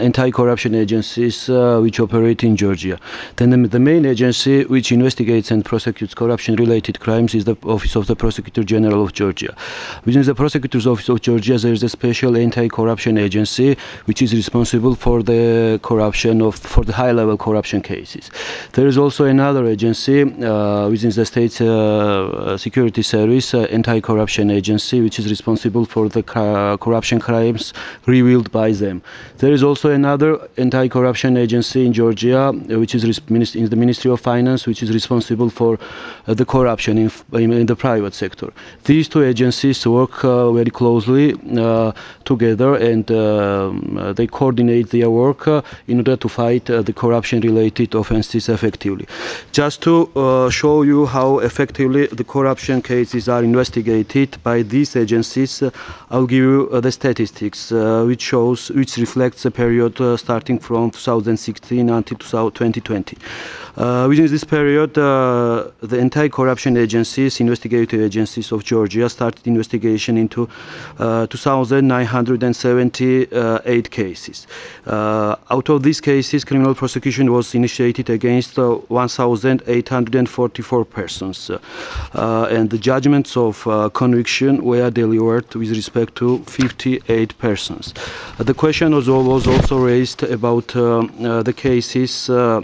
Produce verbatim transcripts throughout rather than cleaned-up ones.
anti-corruption agencies uh, which operate in Georgia. Then the, the main agency which investigates and prosecutes corruption-related crimes is the Office of the Prosecutor General of Georgia. Within the Prosecutor's Office of Georgia, there is a special anti-corruption agency which is responsible for the corruption of for the high-level corruption cases. There is also another agency uh, within the State uh, Security Service, uh, anti-corruption agency, which is responsible for the uh, corruption crimes revealed by them. There is also another anti-corruption agency in Georgia, uh, which is in the Ministry of Finance, which is responsible for uh, the corruption in, in the private sector. These two agencies work uh, very closely uh, together, and uh, they coordinate their work uh, in order to fight uh, the corruption-related offenses effectively. Just to uh, show you how effectively the corruption cases are investigated by these agencies, uh, I'll give you uh, the statistics, uh, which shows, which reflects the period uh, starting from two thousand sixteen until twenty twenty. Uh, within this period, uh, the anti-corruption agencies, investigative agencies of Georgia, started investigation into uh, two thousand nine hundred seventy-eight cases. Uh, out of these cases, criminal prosecution was initiated against uh, one thousand eight hundred forty-four persons, uh, and the judgments of uh, conviction were delivered with respect to fifty-eight persons. Uh, the question was, was also raised about uh, uh, the cases uh,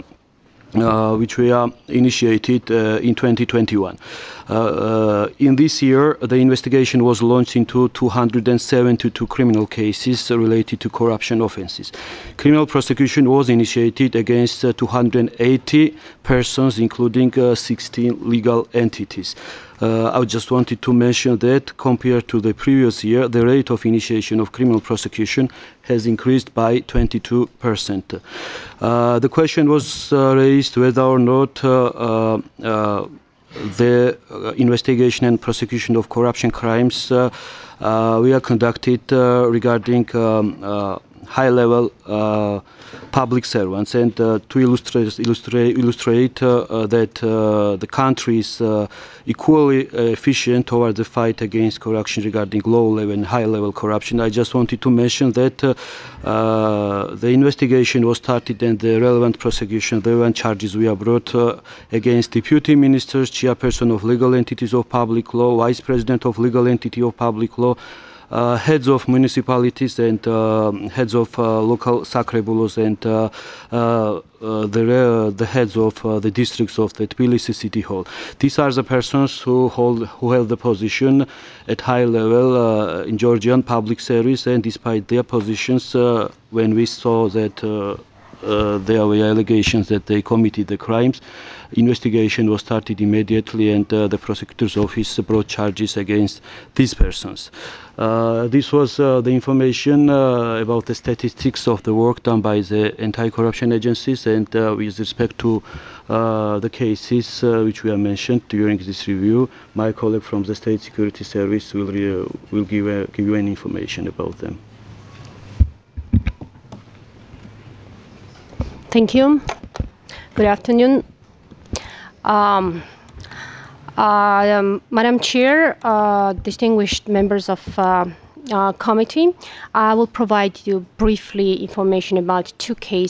Uh, which were initiated uh, in twenty twenty-one. Uh, uh, in this year, the investigation was launched into two hundred seventy-two criminal cases related to corruption offenses. Criminal prosecution was initiated against uh, two hundred eighty persons, including uh, sixteen legal entities. Uh, I just wanted to mention that compared to the previous year, the rate of initiation of criminal prosecution has increased by twenty-two percent. Uh, the question was uh, raised whether or not uh, uh, uh, the uh, investigation and prosecution of corruption crimes uh, uh, we are conducted uh, regarding um, uh, high-level uh, public servants, and uh, to illustrate illustrate, illustrate uh, uh, that uh, the country is uh, equally uh, efficient toward the fight against corruption regarding low-level and high-level corruption. I just wanted to mention that uh, uh, the investigation was started and the relevant prosecution, the relevant charges were brought uh, against deputy ministers, chairperson of legal entities of public law, vice president of legal entity of public law, Uh, heads of municipalities, and uh, heads of uh, local sakrebulos, and uh, uh, uh, the, uh, the heads of uh, the districts of the Tbilisi City Hall. These are the persons who hold who held the position at high level uh, in Georgian public service, and despite their positions, uh, when we saw that uh, Uh, there were allegations that they committed the crimes, investigation was started immediately, and uh, the prosecutor's office brought charges against these persons. Uh, this was uh, the information uh, about the statistics of the work done by the anti-corruption agencies, and uh, with respect to uh, the cases uh, which we have mentioned during this review, my colleague from the State Security Service will, re will give, uh, give you any information about them. Thank you. Good afternoon. Um, uh, um, Madam Chair, uh, distinguished members of uh, uh, committee, I will provide you briefly information about two cases